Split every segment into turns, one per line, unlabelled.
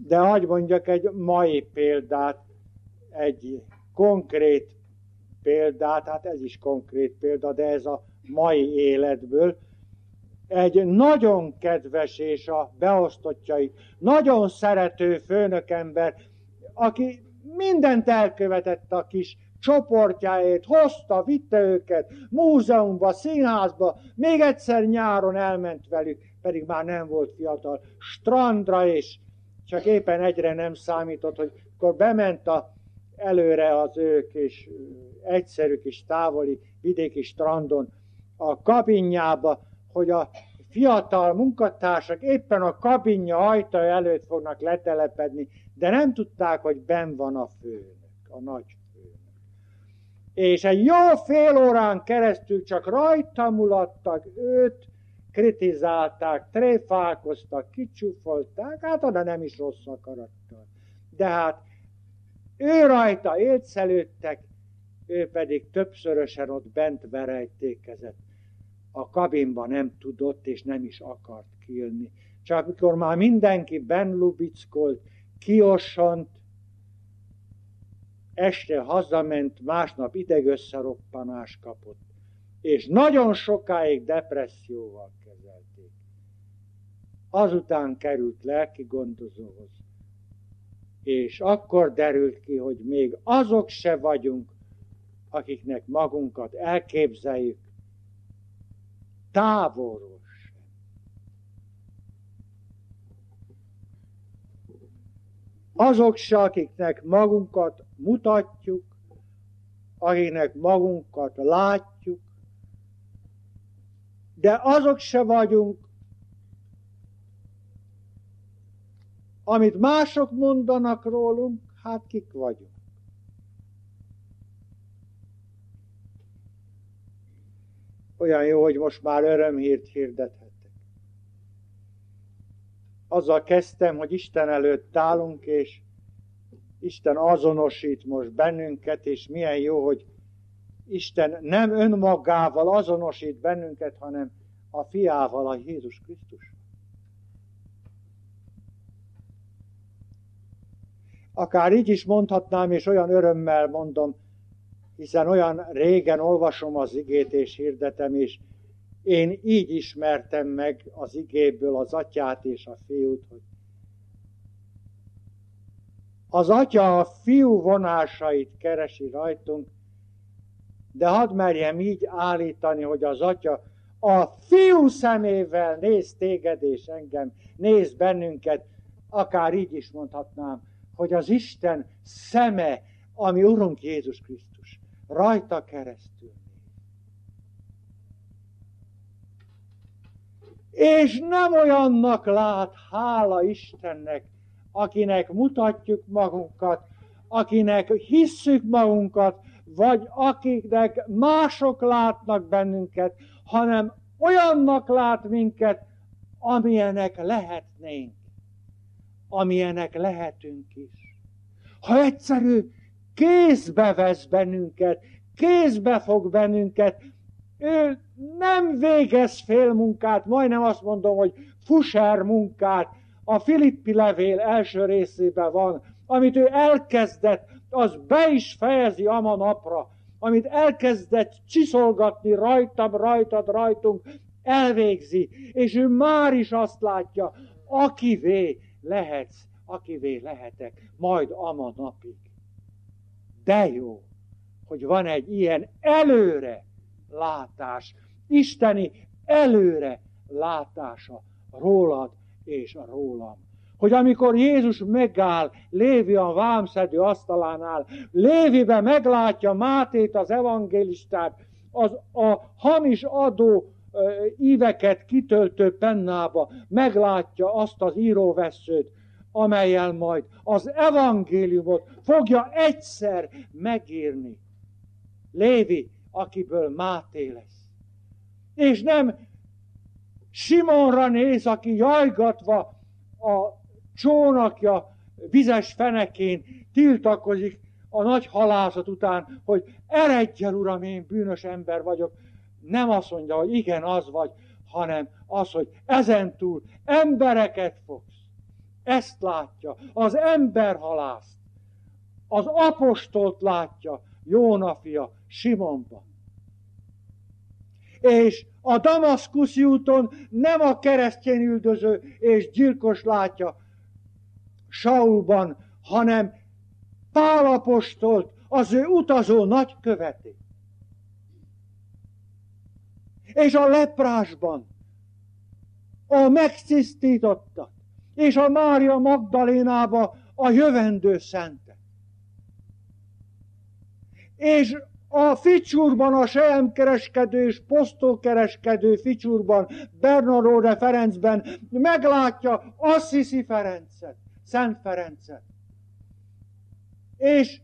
De hadd mondjak egy mai példát, egy konkrét példát, hát ez is konkrét példa, de ez a mai életből. Egy nagyon kedves és a beosztottjai, nagyon szerető főnökember, aki mindent elkövetett a kis csoportjáért, hozta, vitte őket múzeumba, színházba, még egyszer nyáron elment velük, pedig már nem volt fiatal, strandra, és csak éppen egyre nem számított, hogy akkor bement előre az ő kis egyszerű kis távoli vidéki strandon a kabinjába, hogy a fiatal munkatársak éppen a kabinja ajtaja előtt fognak letelepedni, de nem tudták, hogy benn van a főnök, a nagy főnök. És egy jó fél órán keresztül csak rajta mulattak, őt kritizálták, tréfálkoztak, kicsúfolták, hát oda nem is rossz akarattal. De hát ő rajta élcelődtek, ő pedig többszörösen ott bent verejtékezett. A kabinba nem tudott és nem is akart kijönni. Csak mikor már mindenki benlubickolt, kiosont, este hazament, másnap idegösszeroppanás kapott, és nagyon sokáig depresszióval kezelték. Azután került lelki gondozóhoz, és akkor derült ki, hogy még azok se vagyunk, akiknek magunkat elképzeljük, távolról sem. Azok se, akiknek magunkat mutatjuk, akiknek magunkat látjuk, de azok se vagyunk, amit mások mondanak rólunk, hát kik vagyunk. Olyan jó, hogy most már örömhírt hirdethetek. Azzal kezdtem, hogy Isten előtt állunk, és Isten azonosít most bennünket, és milyen jó, hogy Isten nem önmagával azonosít bennünket, hanem a fiával, a Jézus Krisztus. Akár így is mondhatnám, és olyan örömmel mondom, hiszen olyan régen olvasom az igét és hirdetem, és én így ismertem meg az igéből az atyát és a fiút, hogy az atya a fiú vonásait keresi rajtunk, de hadd merjem így állítani, hogy az atya a fiú szemével néz téged és engem, néz bennünket, akár így is mondhatnám, hogy az Isten szeme, ami Urunk Jézus Krisztus, rajta keresztül. És nem olyannak lát, hála Istennek, akinek mutatjuk magunkat, akinek hisszük magunkat, vagy akiknek mások látnak bennünket, hanem olyannak lát minket, amilyenek lehetnénk, amilyenek lehetünk is. Ha egyszerű kézbe vesz bennünket, kézbe fog bennünket, ő nem végez félmunkát, majdnem azt mondom, hogy fuser munkát, a Filippi levél első részében van, amit ő elkezdett, az be is fejezi ama napra, amit elkezdett csiszolgatni rajtam, rajtad, rajtunk, elvégzi, és ő már is azt látja, akivé lehetsz, akivé lehetek, majd ama napig. De jó, hogy van egy ilyen előre látás, isteni előre látása rólad és rólam. Hogy amikor Jézus megáll Lévi a vámszedő asztalánál, Lévibe meglátja Mátét az evangélistát, a hamis adó íveket kitöltő pennába, meglátja azt az íróvesszőt, amellyel majd az evangéliumot fogja egyszer megírni. Lévi, akiből Máté lesz. És nem Simonra néz, aki jajgatva a csónakja vizes fenekén tiltakozik a nagy halászat után, hogy eredj el, Uram, én bűnös ember vagyok. Nem azt mondja, hogy igen, az vagy, hanem az, hogy ezentúl embereket fogsz. ezt látja, az emberhalászt, az apostolt látja Jóna fia Simonban. És a damaszkuszi úton nem a keresztényüldöző és gyilkos látja Saulban, hanem Pál apostolt, az ő utazó nagyköveti. És a leprásban a megtisztítottat, és a Mária Magdalénába a jövendő szentet. És a Ficsurban, a selyemkereskedő és posztókereskedő Ficsurban, Bernardone Ferencben meglátja Assisi Ferencet, Szent Ferencet. És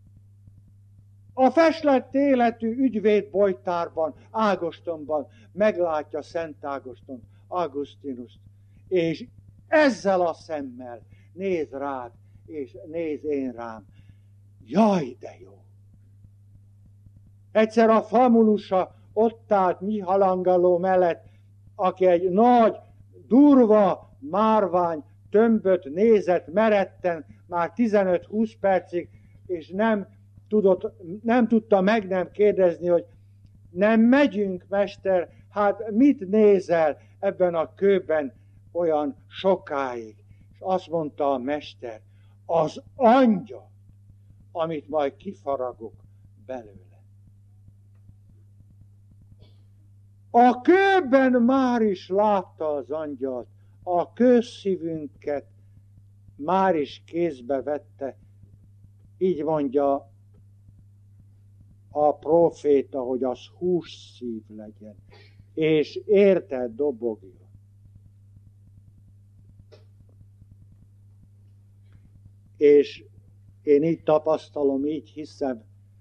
a feslett életű ügyvéd Bojtárban, Ágostonban meglátja Szent Ágostont, Augustinust, és ezzel a szemmel néz rád, és néz én rám. Jaj, de jó! Egyszer a Famulusa ott állt Mihalangalló mellett, aki egy nagy, durva, márvány tömböt nézett meretten már 15-20 percig, és nem tudta meg nem kérdezni, hogy nem megyünk, mester, hát mit nézel ebben a kőben olyan sokáig? És azt mondta a mester, az angyal, amit majd kifaragok belőle. A kőben már is látta az angyalt, a kőszívünket már is kézbe vette, így mondja a próféta, hogy az hússzív legyen, és érte dobogja. És én így tapasztalom, így hiszem,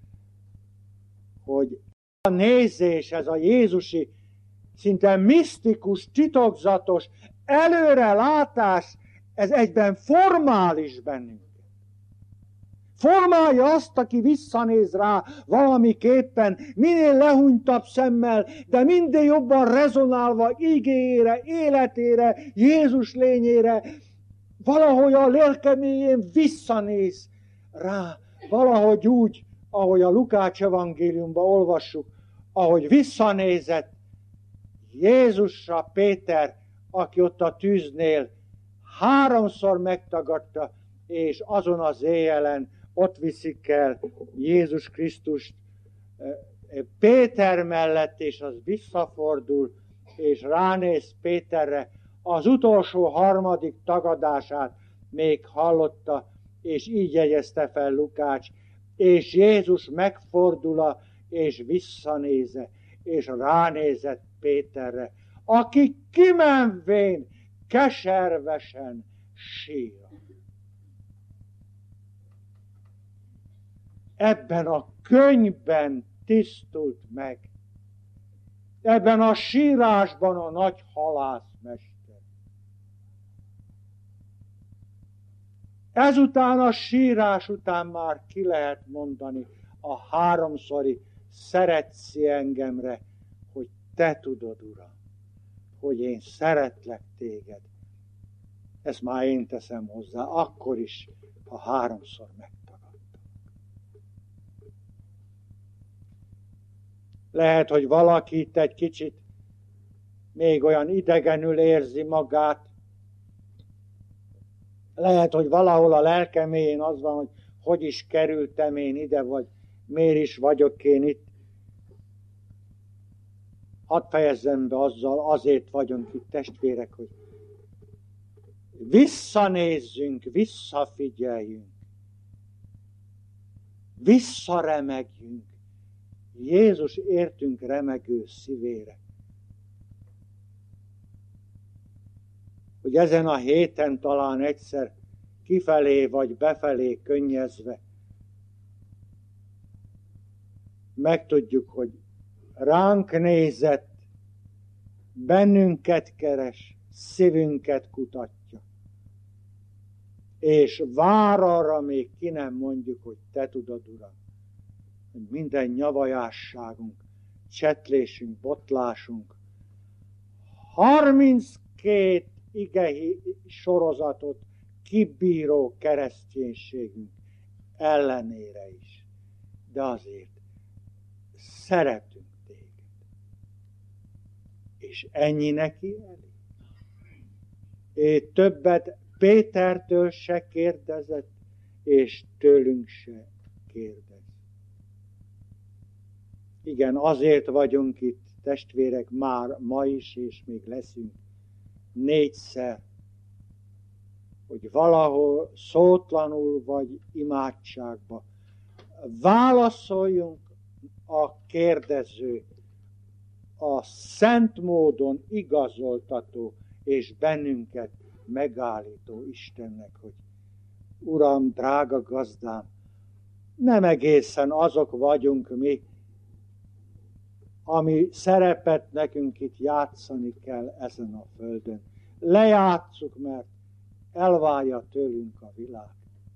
hogy a nézés, ez a jézusi, szinte misztikus, titokzatos előrelátás, ez egyben formális bennünket. Formálja azt, aki visszanéz rá valamiképpen, minél lehúnytabb szemmel, de minden jobban rezonálva igéjére, életére, Jézus lényére, valahogy a lelke mélyén visszanéz rá, valahogy úgy, ahogy a Lukács evangéliumban olvassuk, ahogy visszanézett Jézusra Péter, aki ott a tűznél 3-szor megtagadta, és azon az éjjelen ott viszik el Jézus Krisztust Péter mellett, és az visszafordul, és ránéz Péterre, az utolsó 3. tagadását még hallotta, és így jegyezte fel Lukács, és Jézus megfordul, és visszanéze, és ránézett Péterre, aki kimenvén keservesen sír. Ebben a könyvben tisztult meg, ebben a sírásban a nagy halászmester. Ezután a sírás után már ki lehet mondani a 3-szori szeretsz engemre, hogy te tudod, Uram, hogy én szeretlek téged. Ezt már én teszem hozzá, akkor is, ha 3-szor megtagadtam. Lehet, hogy valaki itt egy kicsit még olyan idegenül érzi magát. Lehet, hogy valahol a lelke mélyén az van, hogy is kerültem én ide, vagy miért is vagyok én itt. Hadd fejezzem be azzal, azért vagyunk itt, testvérek, hogy visszanézzünk, visszafigyeljünk, visszaremegjünk Jézus értünk remegő szívére. Hogy ezen a héten talán egyszer kifelé vagy befelé könnyezve megtudjuk, hogy ránk nézett, bennünket keres, szívünket kutatja. És vár arra, még ki nem mondjuk, hogy te tudod, Uram, hogy minden nyavajásságunk, csetlésünk, botlásunk, 32 ige sorozatot kibíró kereszténységünk ellenére is. De azért szeretünk téged. És ennyi neki elég. És többet Pétertől se kérdezett, és tőlünk se kérdez. Igen, azért vagyunk itt, testvérek, már ma is, és még leszünk 4-szer, hogy valahol szótlanul vagy imádságba válaszoljunk a kérdező, a szent módon igazoltató és bennünket megállító Istennek, hogy Uram, drága gazdám, nem egészen azok vagyunk mi, ami szerepet nekünk itt játszani kell ezen a földön. Lejátsszuk, mert elválja tőlünk a világ.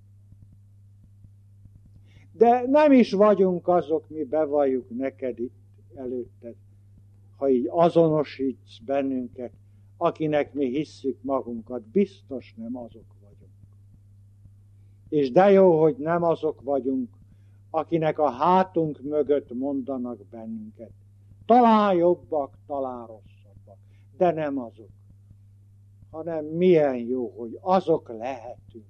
De nem is vagyunk azok, mi bevalljuk neked itt előtted, ha így azonosítsz bennünket, akinek mi hisszük magunkat, biztos nem azok vagyunk. És de jó, hogy nem azok vagyunk, akinek a hátunk mögött mondanak bennünket. Talán jobbak, talán rosszabbak, de nem azok. Hanem milyen jó, hogy azok lehetünk.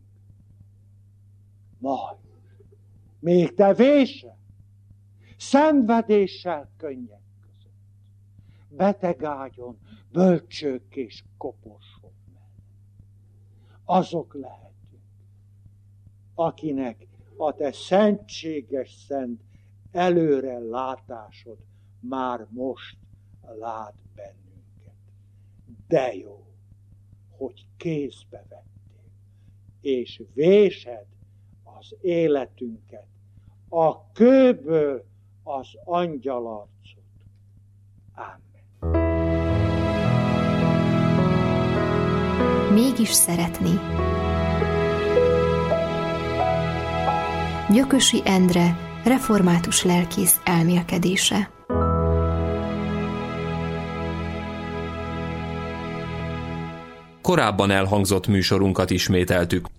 Majd. Még te vése, szenvedéssel könnyek között, betegágyon, bölcsők és koporsok mellett. Azok lehetünk, akinek a te szentséges szent előre látásod már most lát bennünket. De jó, hogy kézbe vettél, és vésed az életünket, a kőből az angyalarcot. Amen.
Mégis szeretni. Gyökösi Endre, református lelkész elmélkedése.
Korábban elhangzott műsorunkat ismételtük.